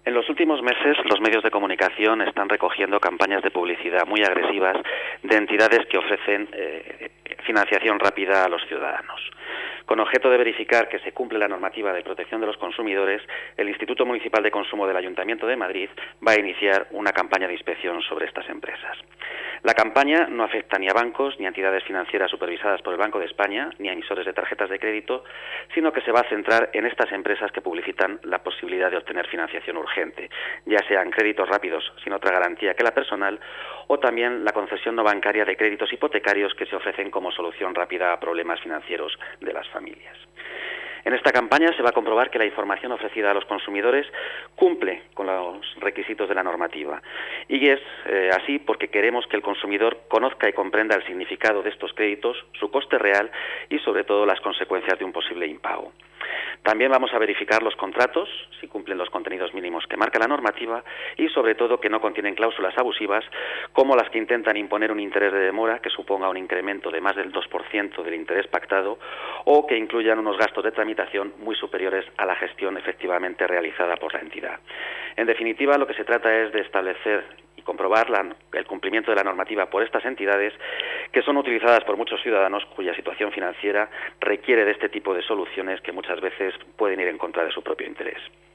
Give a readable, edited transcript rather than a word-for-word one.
En los últimos meses, los medios de comunicación están recogiendo campañas de publicidad muy agresivas de entidades que ofrecen financiación rápida a los ciudadanos. Con objeto de verificar que se cumple la normativa de protección de los consumidores, el Instituto Municipal de Consumo del Ayuntamiento de Madrid va a iniciar una campaña de inspección sobre estas empresas. La campaña no afecta ni a bancos, ni a entidades financieras supervisadas por el Banco de España, ni a emisores de tarjetas de crédito, sino que se va a centrar en estas empresas que publicitan la posibilidad de obtener financiación urgente, ya sean créditos rápidos sin otra garantía que la personal, o también la concesión no bancaria de créditos hipotecarios que se ofrecen como solución rápida a problemas financieros de las familias. En esta campaña se va a comprobar que la información ofrecida a los consumidores cumple con los requisitos de la normativa. Y es así porque queremos que el consumidor conozca y comprenda el significado de estos créditos, su coste real y sobre todo las consecuencias de un posible impago. También vamos a verificar los contratos, si cumplen los contenidos mínimos que marca la normativa y sobre todo que no contienen cláusulas abusivas como las que intentan imponer un interés de demora que suponga un incremento de más del 2% del interés pactado o que incluyan unos gastos de tramitación muy superiores a la gestión efectivamente realizada por la entidad. En definitiva, lo que se trata es de establecer y comprobar el cumplimiento de la normativa por estas entidades que son utilizadas por muchos ciudadanos cuya situación financiera requiere de este tipo de soluciones que muchas veces pueden ir en contra de su propio interés.